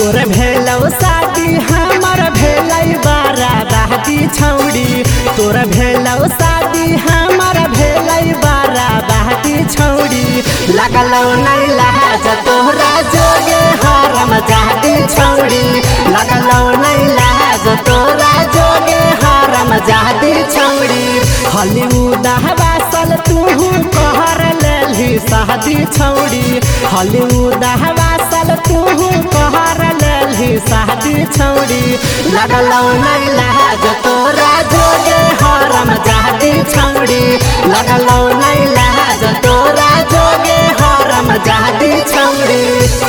तोर भेलौ शादी हमर भेलै बाराबादी छौड़ी तोर भेलौ शादी हमर भेलै बाराबादी छौड़ी लगलौ नै लाज तोरा जोगे हरम जादी छौड़ी लगलौ नै लाज तोरा जोगे हरम जादी छौड़ी हॉलीवुड हवासल तू कहर लेली शादी छौड़ी हॉलीवुड हवासल तू कहर लेली शादी छौड़ी लगलौ नै लाज तोरा जोगे हरम जादी छौड़ी लगलौ नै लाज तोरा जोगे हरम जादी छौड़ी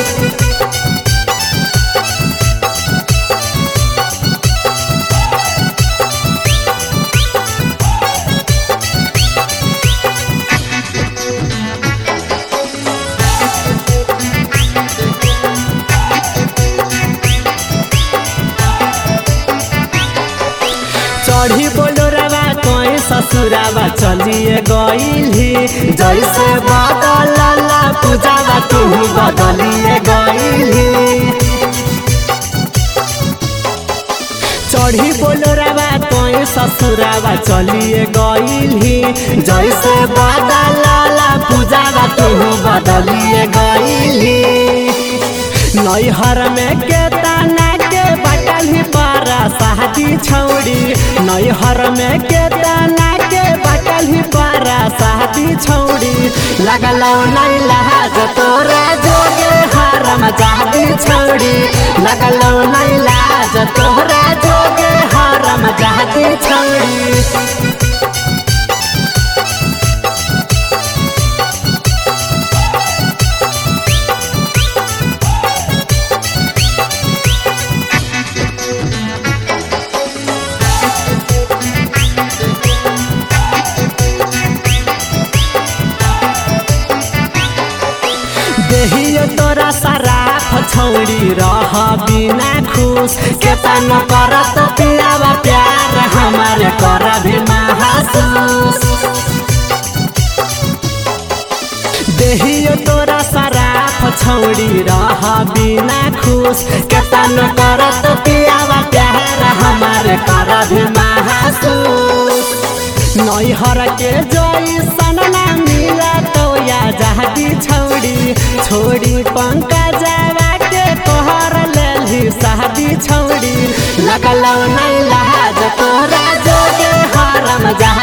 चढ़ी बोलोरवा कोई ससुरावा चलिए गईली जैसे बदलला पूजावा तू बदलिए गईली चढ़ी बोलोरवा कोई ससुरावा चलिए गईली जैसे बदलला पूजावा तू बदलिए गईली नैहर में केतना के बटल ही पारा शादी छौड़ी नैहर में केतना के बटल ही पारा शादी छौड़ी लगलौ नै लाज तोरा जोगे हरम जादी छौड़ी लगलौ नै लाज तोरा जोगे हरम जादी छौड़ी देहियो तोरा सराफ छौड़ी रह बिना खुश केतना करत पियावा प्यार हमारे कर भी महसूस देहियो तोरा सराफ छौड़ी रह बिना खुश केतना करत पियावा प्यार हमारे कर भी महसूस नैहर के जैसन ना मिला तो या जाती छौड़ी छोड़ी पंकजवा के कहर लेली शादी छौड़ी लगलौ नै लाज तोरा जोगे हरम जा